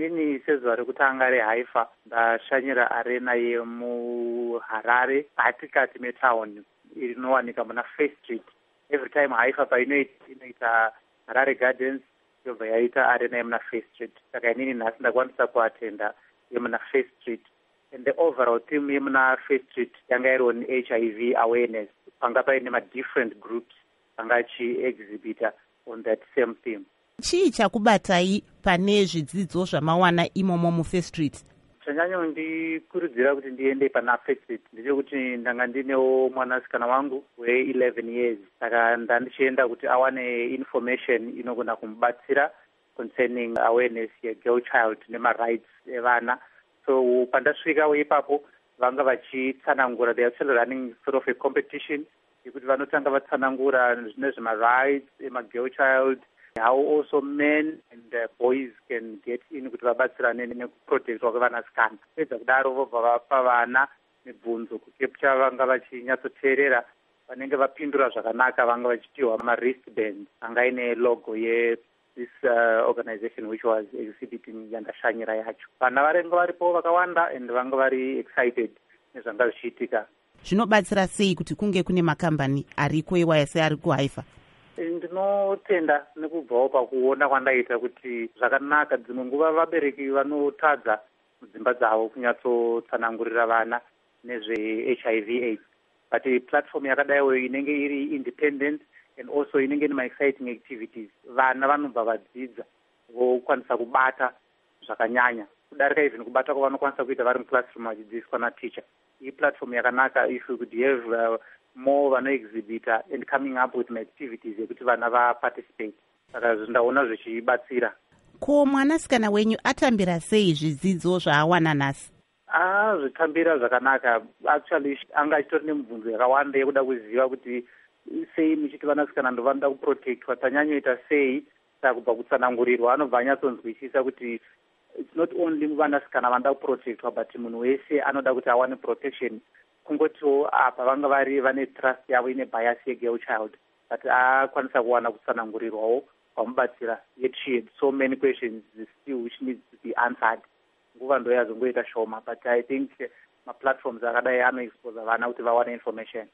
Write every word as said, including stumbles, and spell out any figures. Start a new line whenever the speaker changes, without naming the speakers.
inini sezuva rekutanga rehaifa ndashanyira arena yemuharare katikati metown inowanika muna First Street. Every time haifa painoita inoita Harare Gardens yobva yaita arena yemuna First Street. Saka inini nhasi ndakwanisa kuatenda yemuna First Street. And the overall theme yemuna First Street yanga iri on H I V awareness. Panga paine ma different groups panga chi-exhibita on that same theme.
Chii chakubatai pane zvidzidzo zvamawana imomo muFirst Street?
Chanyanyondikurudzira kuti ndiende pana First Street ndechekuti ndanga ndinewo mwanasikana wangu we-eleven years. Saka ndandichienda kuti awane information inogona kumubatsira concerning awareness ye-girl child nema-rights evana. So pandasvika ipapo vanga vachitsanangura, they are still running sort of a competition yekuti vanotanga vatsanangura nezvema-rights ema-girl child, how also men and uh, boys can get in kuti vabatsirane nekuprotectwa kwevanasikana. Pedza kudaro vobva vapa vana mibvunzo kukepcha vanga vachinyatsoteerera vanenge vapindura zvakanaka vanga vachipiwa ma-wristband anga ine logo ye this uh, organization which was exhibiting yandashanyira yacho. Vana varenga varipo vakawanda and vanga vari excited nezvanga zvichiitika.
Zvinobatsira sei kuti kunge kune makambani ariko eWYS ari kuhaifa?
Ndinotenda nekubvawo pakuona kwandaita kuti zvakanaka. Dzimwe nguva vabereki vanotadza mudzimba dzavo kunyatsotsanangurira vana nezve H I V AIDS. But platform yakadaiwo inenge iri independent and also inenge ine ma-exciting activities. Vana vanobva vadzidza vokwanisa kubata zvakanyanya. Kudarika even kubata kwavanokwanisa kuita vari muclassroom vachidzidziswa na-teacher. Iyi platform yakanaka if you could have uh, more vano-exhibita and coming up with activities yekuti vana va-participate. Saka ndaona zvichibatsira.
Ko mwanasikana wenyu atambira sei zvidzidzo zvaawana nhasi?
Ah, zvitambira zvakanaka. Actually anga achitori nemibvunzo yakawanda yekuda kuziva kuti sei muchiti vanasikana ndo vanoda kuprotectwa, tanyanyoita sei. Saka kubva kutsanangurirwa anobva anyatsonzwisisa kuti it's not only vanasikana vanoda kuprotectwa but munhu wese anoda kuti awane protection. Kungotiwo apa vanga vari vane trust yavo ine bias ye-girl child, but akwanisa kuwana kutsanangurirwawo kwamubatsira. Yet she had so many questions still which needs to be answered. Nguva ndo yazongoita shoma, but I think ma-platforms akadai anoexpose vana kuti vawane information.